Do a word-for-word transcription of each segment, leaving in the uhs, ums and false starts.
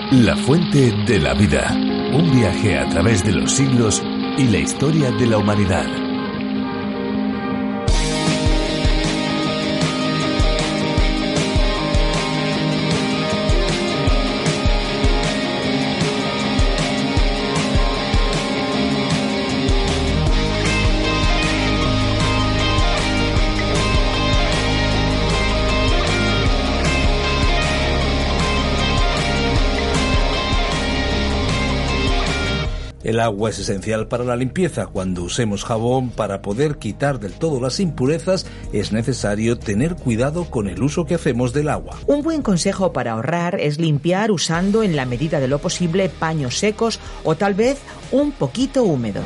La fuente de la vida. Un viaje a través de los siglos y la historia de la humanidad. El agua es esencial para la limpieza. Cuando usemos jabón, para poder quitar del todo las impurezas, es necesario tener cuidado con el uso que hacemos del agua. Un buen consejo para ahorrar es limpiar usando en la medida de lo posible paños secos o tal vez un poquito húmedos.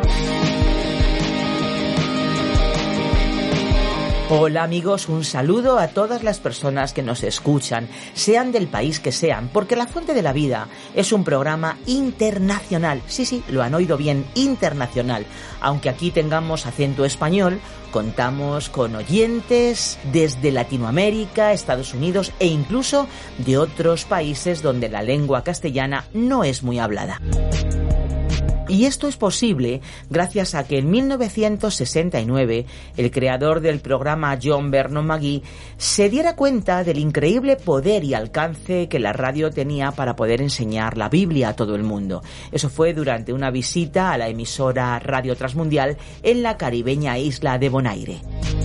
Hola amigos, un saludo a todas las personas que nos escuchan, sean del país que sean, porque La Fuente de la Vida es un programa internacional. Sí, sí, lo han oído bien, internacional. Aunque aquí tengamos acento español, contamos con oyentes desde Latinoamérica, Estados Unidos e incluso de otros países donde la lengua castellana no es muy hablada. Y esto es posible gracias a que en mil novecientos sesenta y nueve el creador del programa, John Vernon McGee, se diera cuenta del increíble poder y alcance que la radio tenía para poder enseñar la Biblia a todo el mundo. Eso fue durante una visita a la emisora Radio Transmundial en la caribeña isla de Bonaire.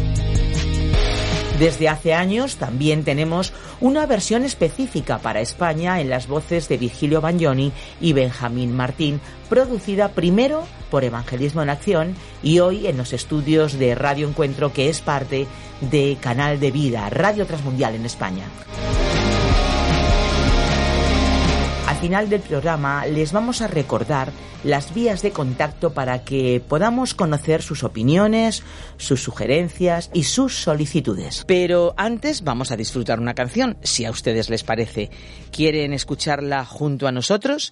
Desde hace años también tenemos una versión específica para España en las voces de Virgilio Bagnoni y Benjamín Martín, producida primero por Evangelismo en Acción y hoy en los estudios de Radio Encuentro, que es parte de Canal de Vida, Radio Transmundial en España. Al final del programa les vamos a recordar las vías de contacto para que podamos conocer sus opiniones, sus sugerencias y sus solicitudes. Pero antes vamos a disfrutar una canción, si a ustedes les parece. ¿Quieren escucharla junto a nosotros?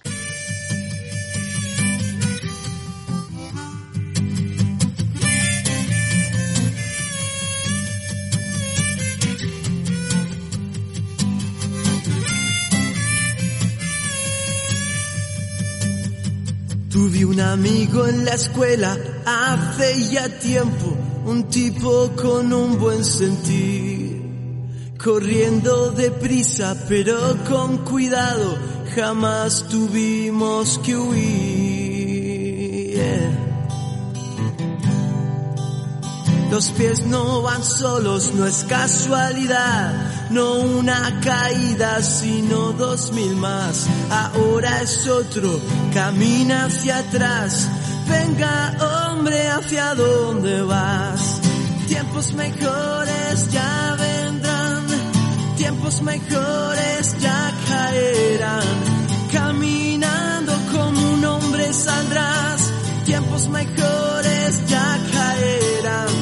Tuve un amigo en la escuela hace ya tiempo, un tipo con un buen sentir, corriendo deprisa pero con cuidado, jamás tuvimos que huir. Yeah. Los pies no van solos, no es casualidad, no una caída sino dos mil más. Ahora es otro, camina hacia atrás, venga hombre, ¿hacia dónde vas? Tiempos mejores ya vendrán, tiempos mejores ya caerán, caminando como un hombre saldrás, tiempos mejores ya caerán.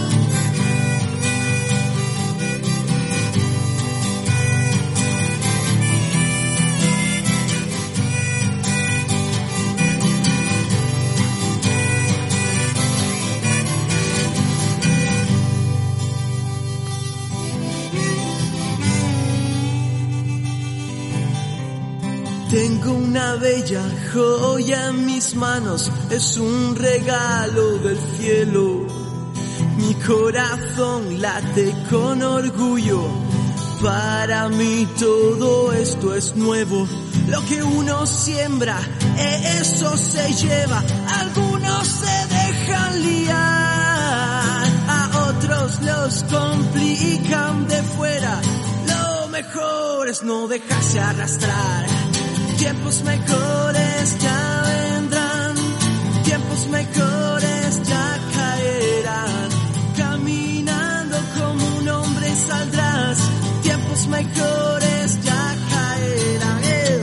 Tengo una bella joya en mis manos, es un regalo del cielo. Mi corazón late con orgullo, para mí todo esto es nuevo. Lo que uno siembra, eso se lleva. Algunos se dejan liar, a otros los complican de fuera. Lo mejor es no dejarse arrastrar. Tiempos mejores ya vendrán, tiempos mejores ya caerán, caminando como un hombre saldrás, tiempos mejores ya caerán. Eh.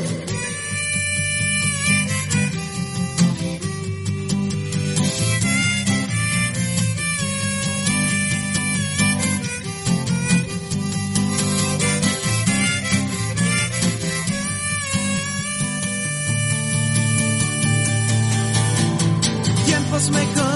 Tiempos mejores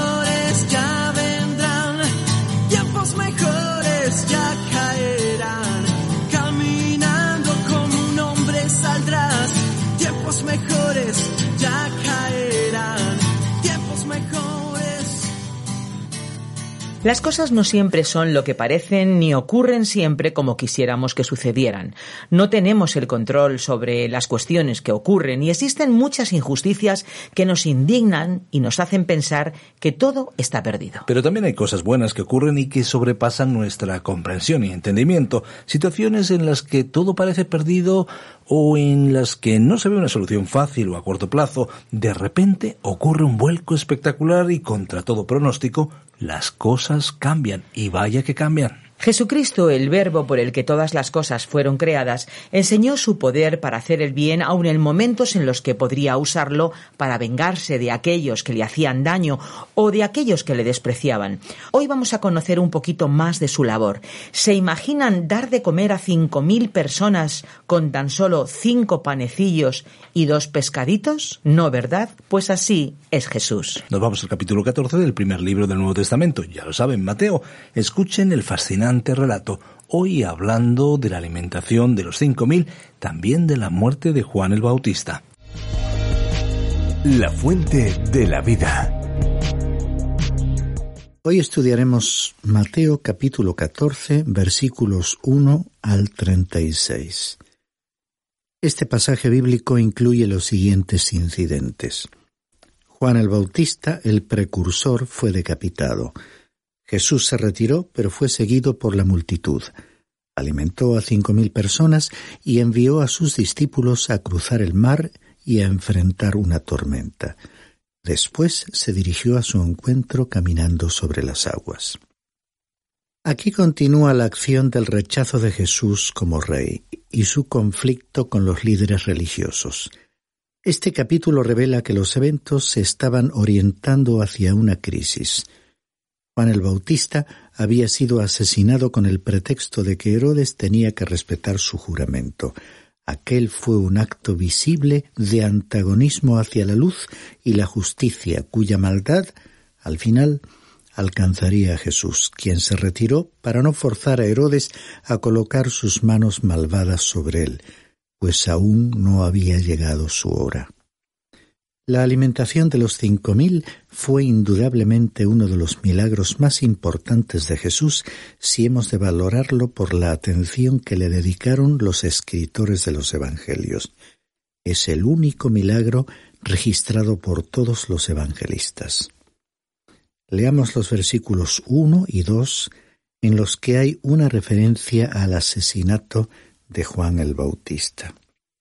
Las cosas no siempre son lo que parecen ni ocurren siempre como quisiéramos que sucedieran. No tenemos el control sobre las cuestiones que ocurren y existen muchas injusticias que nos indignan y nos hacen pensar que todo está perdido. Pero también hay cosas buenas que ocurren y que sobrepasan nuestra comprensión y entendimiento. Situaciones en las que todo parece perdido o en las que no se ve una solución fácil o a corto plazo. De repente ocurre un vuelco espectacular y contra todo pronóstico, las cosas cambian, y vaya que cambian. Jesucristo, el verbo por el que todas las cosas fueron creadas, enseñó su poder para hacer el bien aun en momentos en los que podría usarlo para vengarse de aquellos que le hacían daño o de aquellos que le despreciaban. Hoy vamos a conocer un poquito más de su labor. ¿Se imaginan dar de comer a cinco mil personas con tan solo cinco panecillos y dos pescaditos? No, ¿verdad? Pues así es Jesús. Nos vamos al capítulo catorce del primer libro del Nuevo Testamento. Ya lo saben, Mateo. Escuchen el fascinante relato, hoy hablando de la alimentación de los cinco mil, también de la muerte de Juan el Bautista. La fuente de la vida. Hoy estudiaremos Mateo capítulo catorce, versículos uno al treinta y seis. Este pasaje bíblico incluye los siguientes incidentes. Juan el Bautista, el precursor, fue decapitado. Jesús se retiró, pero fue seguido por la multitud. Alimentó a cinco mil personas y envió a sus discípulos a cruzar el mar y a enfrentar una tormenta. Después se dirigió a su encuentro caminando sobre las aguas. Aquí continúa la acción del rechazo de Jesús como rey y su conflicto con los líderes religiosos. Este capítulo revela que los eventos se estaban orientando hacia una crisis. Juan el Bautista había sido asesinado con el pretexto de que Herodes tenía que respetar su juramento. Aquel fue un acto visible de antagonismo hacia la luz y la justicia, cuya maldad, al final, alcanzaría a Jesús, quien se retiró para no forzar a Herodes a colocar sus manos malvadas sobre él, pues aún no había llegado su hora. La alimentación de los cinco mil fue indudablemente uno de los milagros más importantes de Jesús si hemos de valorarlo por la atención que le dedicaron los escritores de los evangelios. Es el único milagro registrado por todos los evangelistas. Leamos los versículos uno y dos, en los que hay una referencia al asesinato de Juan el Bautista.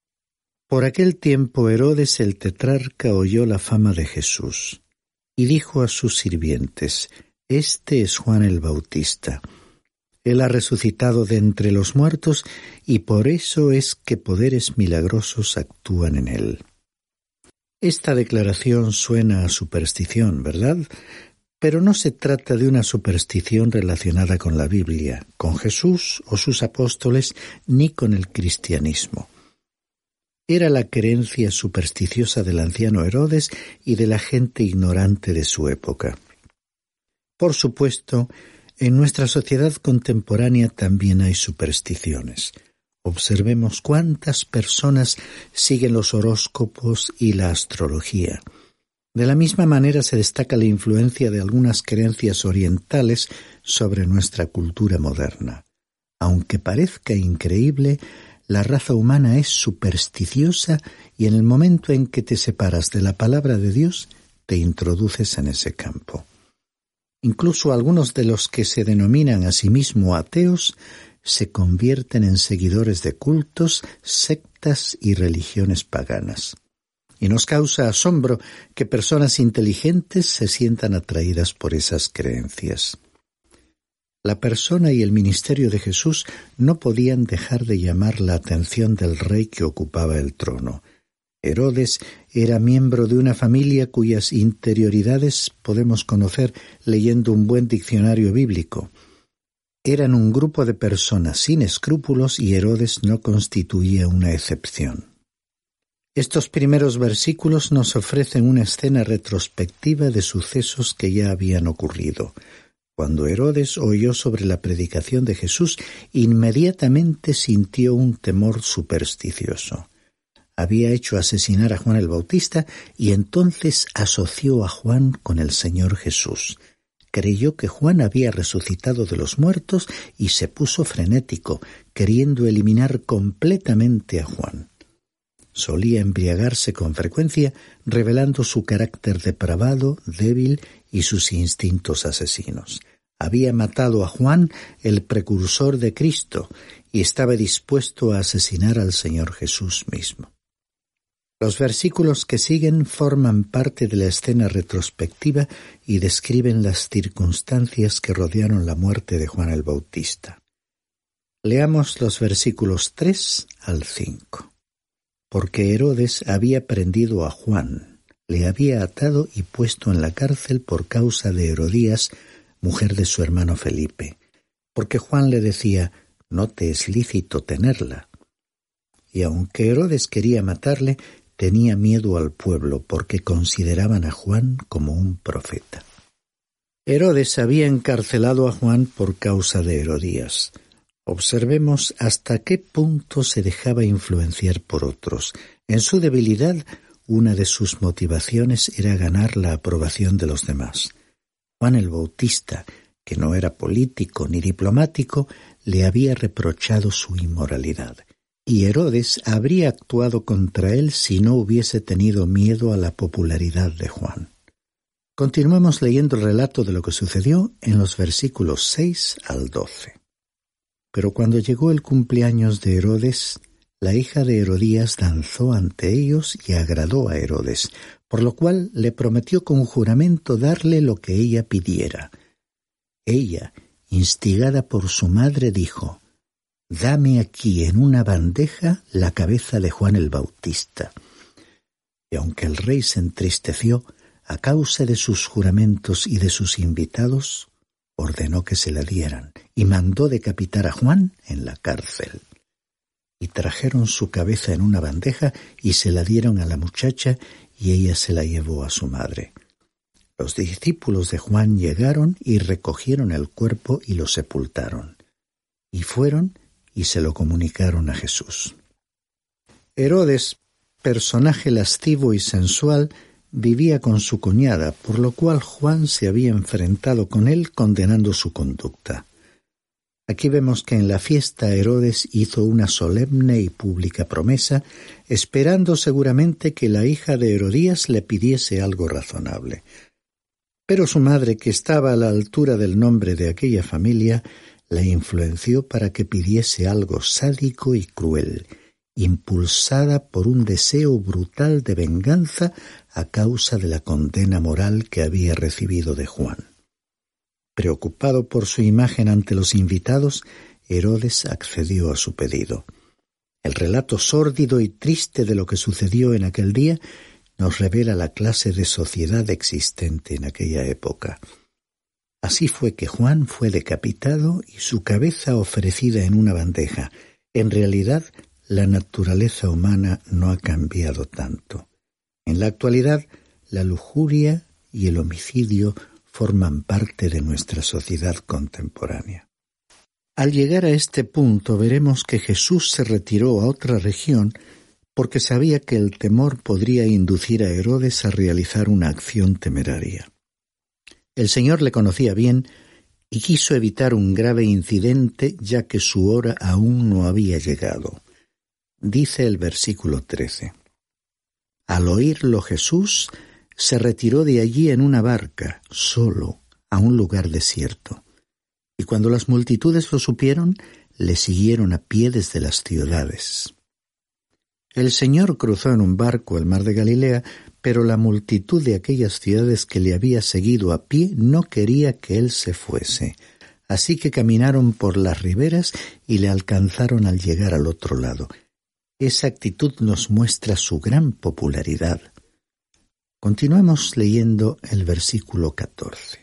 Por aquel tiempo Herodes el tetrarca oyó la fama de Jesús, y dijo a sus sirvientes: «Este es Juan el Bautista. Él ha resucitado de entre los muertos, y por eso es que poderes milagrosos actúan en él». Esta declaración suena a superstición, ¿verdad? Pero no se trata de una superstición relacionada con la Biblia, con Jesús o sus apóstoles, ni con el cristianismo. Era la creencia supersticiosa del anciano Herodes y de la gente ignorante de su época. Por supuesto, en nuestra sociedad contemporánea también hay supersticiones. Observemos cuántas personas siguen los horóscopos y la astrología. De la misma manera se destaca la influencia de algunas creencias orientales sobre nuestra cultura moderna. Aunque parezca increíble, la raza humana es supersticiosa y en el momento en que te separas de la palabra de Dios, te introduces en ese campo. Incluso algunos de los que se denominan a sí mismos ateos se convierten en seguidores de cultos, sectas y religiones paganas. Y nos causa asombro que personas inteligentes se sientan atraídas por esas creencias. La persona y el ministerio de Jesús no podían dejar de llamar la atención del rey que ocupaba el trono. Herodes era miembro de una familia cuyas interioridades podemos conocer leyendo un buen diccionario bíblico. Eran un grupo de personas sin escrúpulos y Herodes no constituía una excepción. Estos primeros versículos nos ofrecen una escena retrospectiva de sucesos que ya habían ocurrido. Cuando Herodes oyó sobre la predicación de Jesús, inmediatamente sintió un temor supersticioso. Había hecho asesinar a Juan el Bautista y entonces asoció a Juan con el Señor Jesús. creyó que Juan había resucitado de los muertos y se puso frenético, queriendo eliminar completamente a Juan. Solía embriagarse con frecuencia, revelando su carácter depravado, débil y sus instintos asesinos. Había matado a Juan, el precursor de Cristo, y estaba dispuesto a asesinar al Señor Jesús mismo. Los versículos que siguen forman parte de la escena retrospectiva y describen las circunstancias que rodearon la muerte de Juan el Bautista. Leamos los versículos tres al cinco. Porque Herodes había prendido a Juan, le había atado y puesto en la cárcel por causa de Herodías, mujer de su hermano Felipe, porque Juan le decía: no te es lícito tenerla. Y aunque Herodes quería matarle, tenía miedo al pueblo, porque consideraban a Juan como un profeta. Herodes había encarcelado a Juan por causa de Herodías. Observemos hasta qué punto se dejaba influenciar por otros. En su debilidad, una de sus motivaciones era ganar la aprobación de los demás. Juan el Bautista, que no era político ni diplomático, le había reprochado su inmoralidad, y Herodes habría actuado contra él si no hubiese tenido miedo a la popularidad de Juan. Continuemos leyendo el relato de lo que sucedió en los versículos seis al doce. Pero cuando llegó el cumpleaños de Herodes, la hija de Herodías danzó ante ellos y agradó a Herodes, por lo cual le prometió con juramento darle lo que ella pidiera. Ella, instigada por su madre, dijo: «Dame aquí en una bandeja la cabeza de Juan el Bautista». Y aunque el rey se entristeció a causa de sus juramentos y de sus invitados, ordenó que se la dieran y mandó decapitar a Juan en la cárcel. Y trajeron su cabeza en una bandeja y se la dieron a la muchacha, y ella se la llevó a su madre. Los discípulos de Juan llegaron y recogieron el cuerpo y lo sepultaron. Y fueron y se lo comunicaron a Jesús. Herodes, personaje lascivo y sensual, vivía con su cuñada, por lo cual Juan se había enfrentado con él condenando su conducta. Aquí vemos que en la fiesta Herodes hizo una solemne y pública promesa, esperando seguramente que la hija de Herodías le pidiese algo razonable. Pero su madre, que estaba a la altura del nombre de aquella familia, la influenció para que pidiese algo sádico y cruel, impulsada por un deseo brutal de venganza a causa de la condena moral que había recibido de Juan. Preocupado por su imagen ante los invitados, Herodes accedió a su pedido. El relato sórdido y triste de lo que sucedió en aquel día nos revela la clase de sociedad existente en aquella época. Así fue que Juan fue decapitado y su cabeza ofrecida en una bandeja. En realidad, la naturaleza humana no ha cambiado tanto. En la actualidad, la lujuria y el homicidio forman parte de nuestra sociedad contemporánea. Al llegar a este punto veremos que Jesús se retiró a otra región porque sabía que el temor podría inducir a Herodes a realizar una acción temeraria. El Señor le conocía bien y quiso evitar un grave incidente, ya que su hora aún no había llegado. Dice el versículo trece. Al oírlo Jesús se retiró de allí en una barca, solo, a un lugar desierto. Y cuando las multitudes lo supieron, le siguieron a pie desde las ciudades. El Señor cruzó en un barco el mar de Galilea, pero la multitud de aquellas ciudades que le había seguido a pie no quería que él se fuese. Así que caminaron por las riberas y le alcanzaron al llegar al otro lado. Esa actitud nos muestra su gran popularidad. Continuamos leyendo el versículo catorce.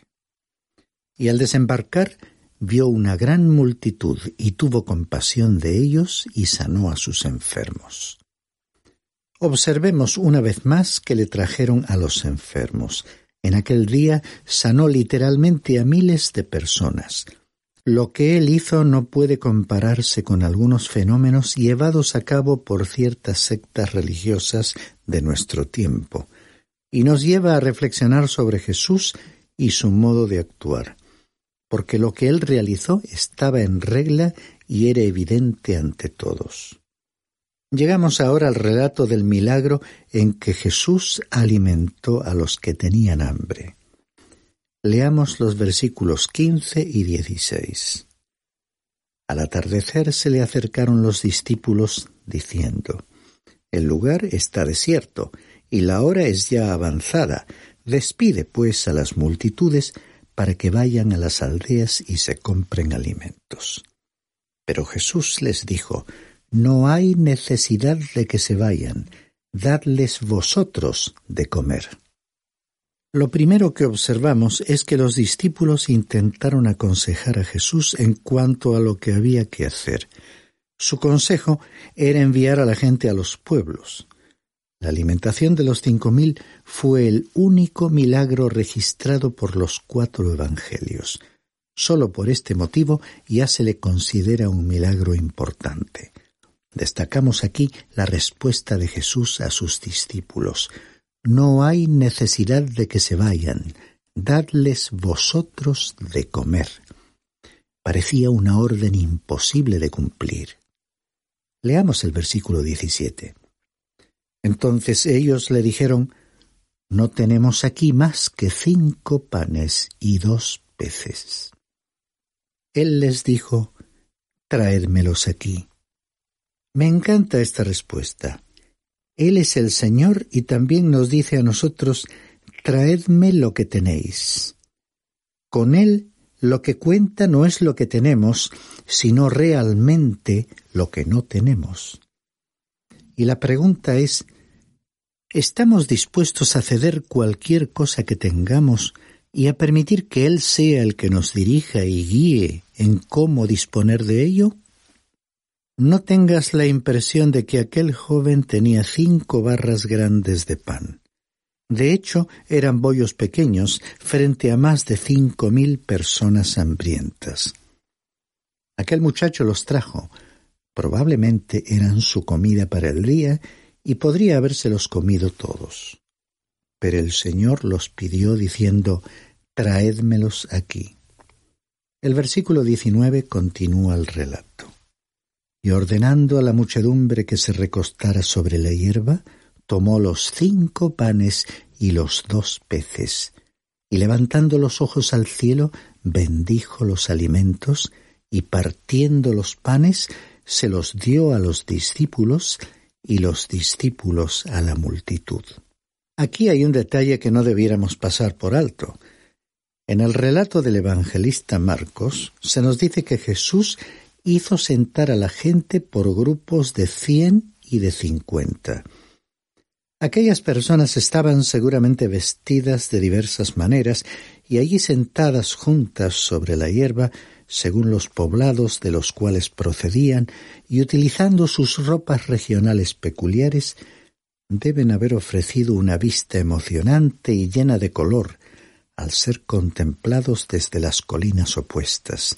Y al desembarcar, vio una gran multitud y tuvo compasión de ellos y sanó a sus enfermos. Observemos una vez más que le trajeron a los enfermos. En aquel día sanó literalmente a miles de personas. Lo que él hizo no puede compararse con algunos fenómenos llevados a cabo por ciertas sectas religiosas de nuestro tiempo, y nos lleva a reflexionar sobre Jesús y su modo de actuar, porque lo que él realizó estaba en regla y era evidente ante todos. Llegamos ahora al relato del milagro en que Jesús alimentó a los que tenían hambre. Leamos los versículos quince y dieciséis. Al atardecer se le acercaron los discípulos diciendo: «El lugar está desierto y la hora es ya avanzada. Despide pues a las multitudes para que vayan a las aldeas y se compren alimentos». Pero Jesús les dijo: «No hay necesidad de que se vayan, dadles vosotros de comer». Lo primero que observamos es que los discípulos intentaron aconsejar a Jesús en cuanto a lo que había que hacer. Su consejo era enviar a la gente a los pueblos. La alimentación de los cinco mil fue el único milagro registrado por los cuatro evangelios. Solo por este motivo ya se le considera un milagro importante. Destacamos aquí la respuesta de Jesús a sus discípulos: «No hay necesidad de que se vayan, dadles vosotros de comer». Parecía una orden imposible de cumplir. Leamos el versículo diecisiete. Entonces ellos le dijeron: «No tenemos aquí más que cinco panes y dos peces». Él les dijo: «Traédmelos aquí». Me encanta esta respuesta. Él es el Señor y también nos dice a nosotros: «Traedme lo que tenéis». Con Él lo que cuenta no es lo que tenemos, sino realmente lo que no tenemos. Y la pregunta es: ¿estamos dispuestos a ceder cualquier cosa que tengamos y a permitir que Él sea el que nos dirija y guíe en cómo disponer de ello? No tengas la impresión de que aquel joven tenía cinco barras grandes de pan. De hecho, eran bollos pequeños frente a más de cinco mil personas hambrientas. Aquel muchacho los trajo. Probablemente eran su comida para el día y podría habérselos comido todos. Pero el Señor los pidió diciendo: «Traédmelos aquí». El versículo diecinueve continúa el relato. Y ordenando a la muchedumbre que se recostara sobre la hierba, tomó los cinco panes y los dos peces, y levantando los ojos al cielo, bendijo los alimentos, y partiendo los panes, se los dio a los discípulos, y los discípulos a la multitud. Aquí hay un detalle que no debiéramos pasar por alto. En el relato del evangelista Marcos, se nos dice que Jesús hizo sentar a la gente por grupos de cien y de cincuenta. Aquellas personas estaban seguramente vestidas de diversas maneras y allí sentadas juntas sobre la hierba, según los poblados de los cuales procedían, y utilizando sus ropas regionales peculiares, deben haber ofrecido una vista emocionante y llena de color al ser contemplados desde las colinas opuestas.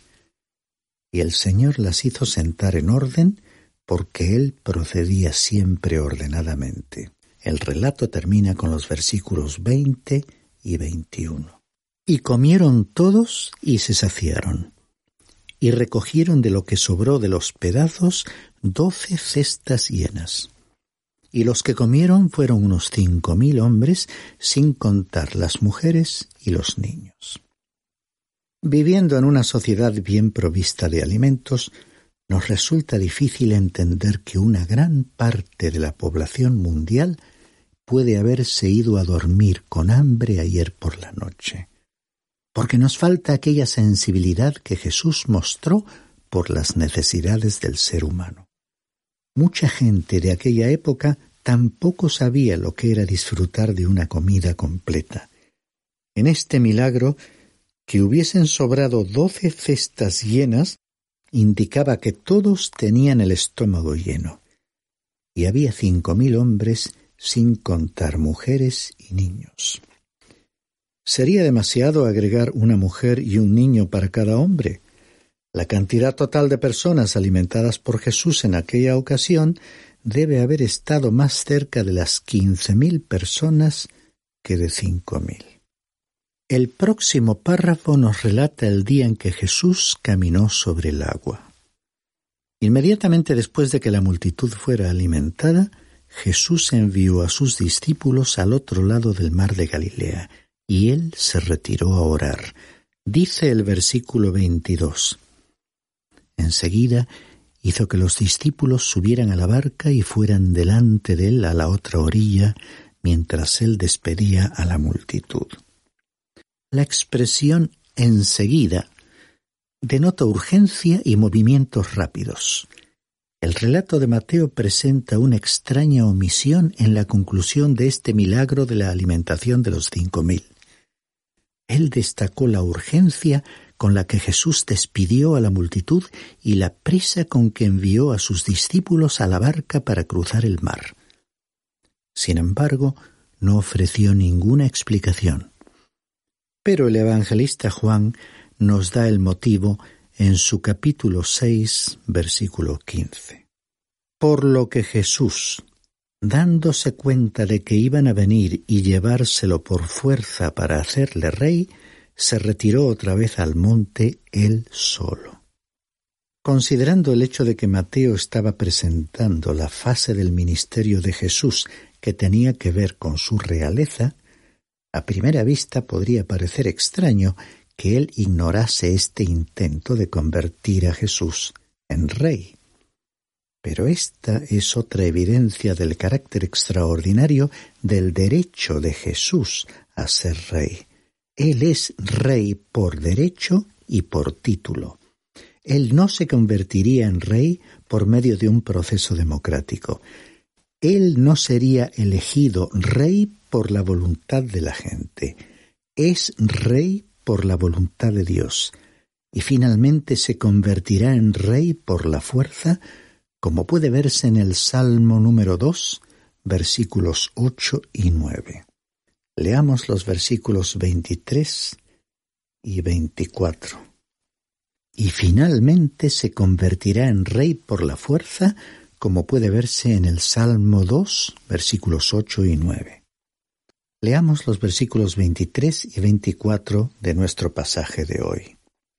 Y el Señor las hizo sentar en orden, porque Él procedía siempre ordenadamente. El relato termina con los versículos veinte y veintiuno. Y comieron todos y se saciaron, y recogieron de lo que sobró de los pedazos doce cestas llenas. Y los que comieron fueron unos cinco mil hombres, sin contar las mujeres y los niños. Viviendo en una sociedad bien provista de alimentos, nos resulta difícil entender que una gran parte de la población mundial puede haberse ido a dormir con hambre ayer por la noche, porque nos falta aquella sensibilidad que Jesús mostró por las necesidades del ser humano. Mucha gente de aquella época tampoco sabía lo que era disfrutar de una comida completa. En este milagro, que hubiesen sobrado doce cestas llenas, indicaba que todos tenían el estómago lleno, y había cinco mil hombres, sin contar mujeres y niños. Sería demasiado agregar una mujer y un niño para cada hombre. La cantidad total de personas alimentadas por Jesús en aquella ocasión debe haber estado más cerca de las quince mil personas que de cinco mil. El próximo párrafo nos relata el día en que Jesús caminó sobre el agua. Inmediatamente después de que la multitud fuera alimentada, Jesús envió a sus discípulos al otro lado del mar de Galilea, y él se retiró a orar. Dice el versículo veintidós. Enseguida hizo que los discípulos subieran a la barca y fueran delante de él a la otra orilla, mientras él despedía a la multitud. La expresión enseguida denota urgencia y movimientos rápidos. El relato de Mateo presenta una extraña omisión en la conclusión de este milagro de la alimentación de los cinco mil. Él destacó la urgencia con la que Jesús despidió a la multitud y la prisa con que envió a sus discípulos a la barca para cruzar el mar. Sin embargo, no ofreció ninguna explicación. Pero el evangelista Juan nos da el motivo en su capítulo seis, versículo quince. Por lo que Jesús, dándose cuenta de que iban a venir y llevárselo por fuerza para hacerle rey, se retiró otra vez al monte él solo. Considerando el hecho de que Mateo estaba presentando la fase del ministerio de Jesús que tenía que ver con su realeza, a primera vista podría parecer extraño que él ignorase este intento de convertir a Jesús en rey. Pero esta es otra evidencia del carácter extraordinario del derecho de Jesús a ser rey. Él es rey por derecho y por título. Él no se convertiría en rey por medio de un proceso democrático. Él no sería elegido rey por la voluntad de la gente. Es rey por la voluntad de Dios. Y finalmente se convertirá en rey por la fuerza, como puede verse en el Salmo número dos, versículos ocho y nueve. Leamos los versículos veintitrés y veinticuatro. Y finalmente se convertirá en rey por la fuerza, como puede verse en el Salmo dos, versículos ocho y nueve. Leamos los versículos veintitrés y veinticuatro de nuestro pasaje de hoy.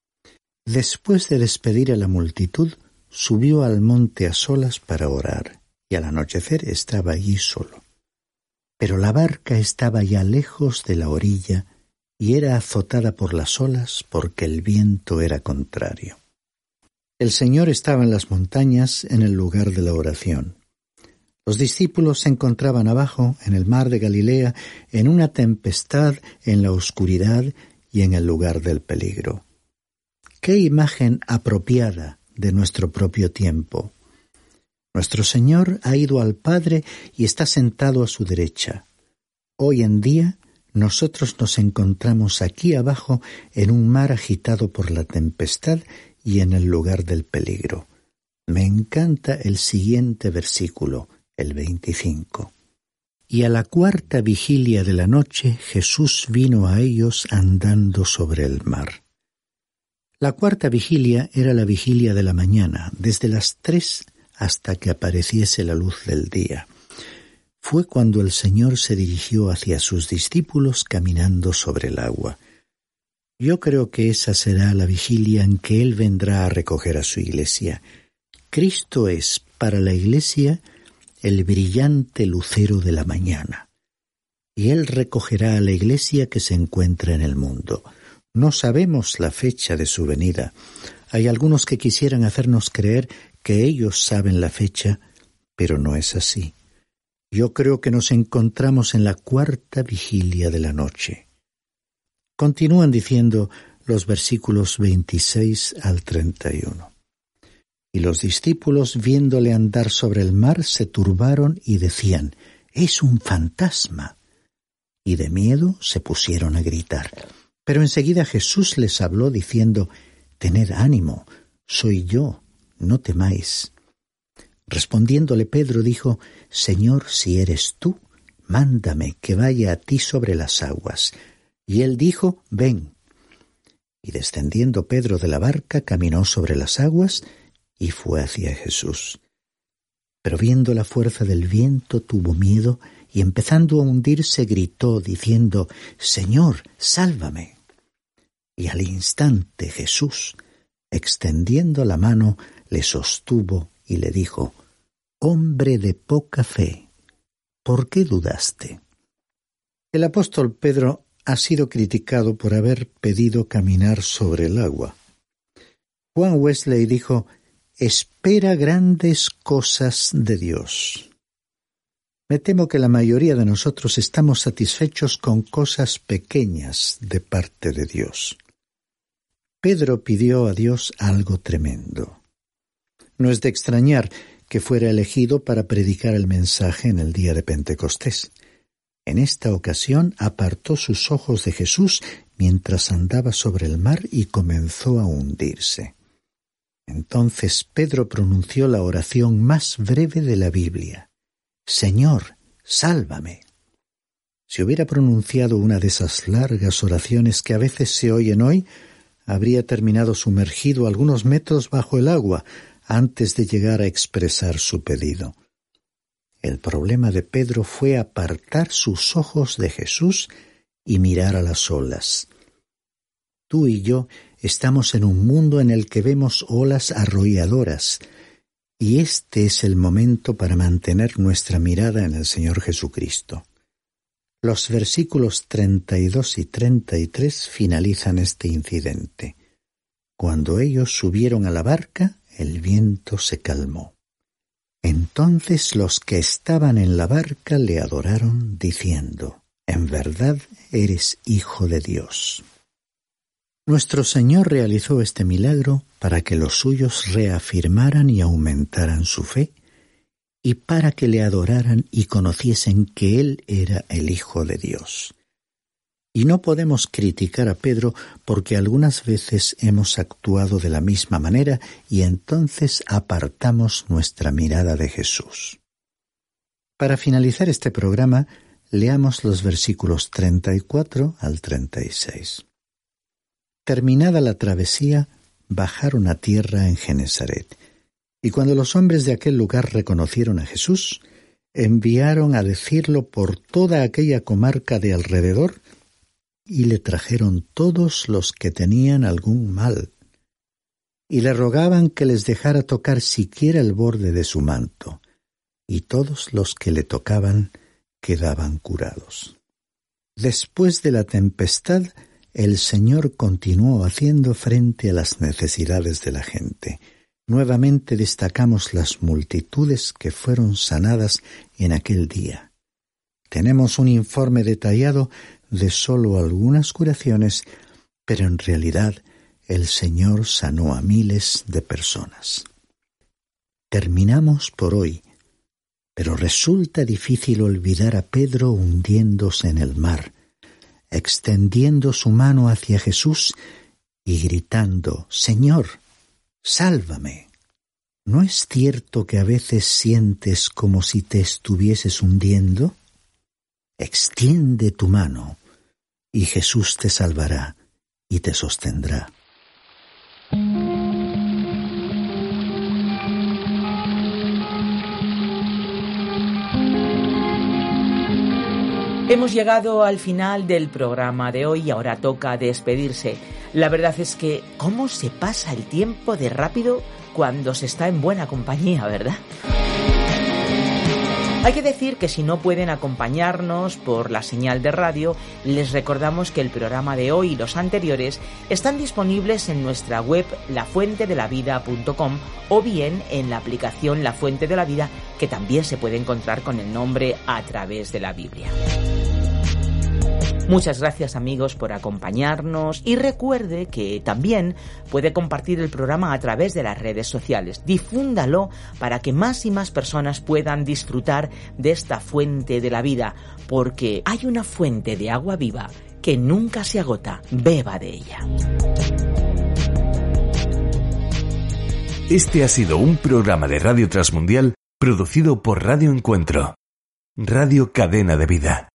Después de despedir a la multitud, subió al monte a solas para orar, y al anochecer estaba allí solo. Pero la barca estaba ya lejos de la orilla, y era azotada por las olas porque el viento era contrario. El Señor estaba en las montañas, en el lugar de la oración. Los discípulos se encontraban abajo, en el mar de Galilea, en una tempestad, en la oscuridad y en el lugar del peligro. ¡Qué imagen apropiada de nuestro propio tiempo! Nuestro Señor ha ido al Padre y está sentado a su derecha. Hoy en día, nosotros nos encontramos aquí abajo en un mar agitado por la tempestad y en el lugar del peligro. Me encanta el siguiente versículo, el veinticinco. Y a la cuarta vigilia de la noche Jesús vino a ellos andando sobre el mar. La cuarta vigilia era la vigilia de la mañana, desde las tres hasta que apareciese la luz del día. Fue cuando el Señor se dirigió hacia sus discípulos caminando sobre el agua. Yo creo que esa será la vigilia en que Él vendrá a recoger a su iglesia. Cristo es, para la iglesia, el brillante lucero de la mañana. Y Él recogerá a la iglesia que se encuentra en el mundo. No sabemos la fecha de su venida. Hay algunos que quisieran hacernos creer que ellos saben la fecha, pero no es así. Yo creo que nos encontramos en la cuarta vigilia de la noche. Continúan diciendo los versículos veintiséis al treinta y uno. Y los discípulos, viéndole andar sobre el mar, se turbaron y decían, «Es un fantasma». Y de miedo se pusieron a gritar. Pero enseguida Jesús les habló diciendo, «Tened ánimo, soy yo, no temáis». Respondiéndole Pedro dijo, «Señor, si eres tú, mándame que vaya a ti sobre las aguas». Y él dijo, «Ven». Y descendiendo Pedro de la barca, caminó sobre las aguas y fue hacia Jesús. Pero viendo la fuerza del viento, tuvo miedo y empezando a hundirse gritó diciendo: «Señor, sálvame». Y al instante Jesús, extendiendo la mano, le sostuvo y le dijo: «Hombre de poca fe, ¿por qué dudaste?». El apóstol Pedro ha sido criticado por haber pedido caminar sobre el agua. Juan Wesley dijo: «Espera grandes cosas de Dios». Me temo que la mayoría de nosotros estamos satisfechos con cosas pequeñas de parte de Dios. Pedro pidió a Dios algo tremendo. No es de extrañar que fuera elegido para predicar el mensaje en el día de Pentecostés. En esta ocasión apartó sus ojos de Jesús mientras andaba sobre el mar y comenzó a hundirse. Entonces Pedro pronunció la oración más breve de la Biblia: «Señor, sálvame». Si hubiera pronunciado una de esas largas oraciones que a veces se oyen hoy, habría terminado sumergido algunos metros bajo el agua antes de llegar a expresar su pedido. El problema de Pedro fue apartar sus ojos de Jesús y mirar a las olas. Tú y yo estamos en un mundo en el que vemos olas arrolladoras, y este es el momento para mantener nuestra mirada en el Señor Jesucristo. Los versículos treinta y dos y treinta y tres finalizan este incidente. Cuando ellos subieron a la barca, el viento se calmó. Entonces los que estaban en la barca le adoraron, diciendo: «En verdad eres Hijo de Dios». Nuestro Señor realizó este milagro para que los suyos reafirmaran y aumentaran su fe, y para que le adoraran y conociesen que Él era el Hijo de Dios. Y no podemos criticar a Pedro porque algunas veces hemos actuado de la misma manera y entonces apartamos nuestra mirada de Jesús. Para finalizar este programa, leamos los versículos treinta y cuatro al treinta y seis. Terminada la travesía, bajaron a tierra en Genesaret. Y cuando los hombres de aquel lugar reconocieron a Jesús, enviaron a decirlo por toda aquella comarca de alrededor, y le trajeron todos los que tenían algún mal, y le rogaban que les dejara tocar siquiera el borde de su manto, y todos los que le tocaban quedaban curados. Después de la tempestad, el Señor continuó haciendo frente a las necesidades de la gente. Nuevamente destacamos las multitudes que fueron sanadas en aquel día. Tenemos un informe detallado de solo algunas curaciones, pero en realidad el Señor sanó a miles de personas. Terminamos por hoy, pero resulta difícil olvidar a Pedro hundiéndose en el mar, extendiendo su mano hacia Jesús y gritando: «Señor, sálvame». ¿No es cierto que a veces sientes como si te estuvieses hundiendo? Extiende tu mano y Jesús te salvará y te sostendrá. Hemos llegado al final del programa de hoy y ahora toca despedirse. La verdad es que cómo se pasa el tiempo de rápido cuando se está en buena compañía, ¿verdad? Hay que decir que si no pueden acompañarnos por la señal de radio, les recordamos que el programa de hoy y los anteriores están disponibles en nuestra web la fuente de la vida punto com o bien en la aplicación La Fuente de la Vida, que también se puede encontrar con el nombre A Través de la Biblia. Muchas gracias, amigos, por acompañarnos y recuerde que también puede compartir el programa a través de las redes sociales. Difúndalo para que más y más personas puedan disfrutar de esta fuente de la vida, porque hay una fuente de agua viva que nunca se agota. Beba de ella. Este ha sido un programa de Radio Transmundial producido por Radio Encuentro, Radio Cadena de Vida.